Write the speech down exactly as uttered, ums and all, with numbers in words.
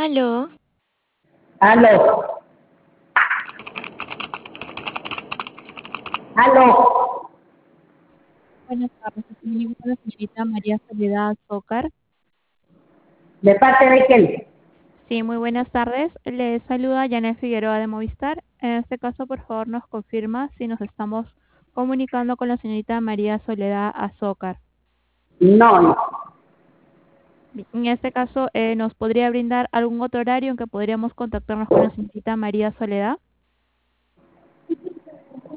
Aló, Aló, aló, Buenas tardes, estoy comunicando con la señorita María Soledad Zócar. ¿de parte de quién? Sí, muy buenas tardes. Le saluda Janet Figueroa de Movistar. En este caso, por favor, nos confirma si nos estamos comunicando con la señorita María Soledad Azócar. No, no. Bien, en este caso, eh, ¿nos podría brindar algún otro horario en que podríamos contactarnos con la señorita María Soledad?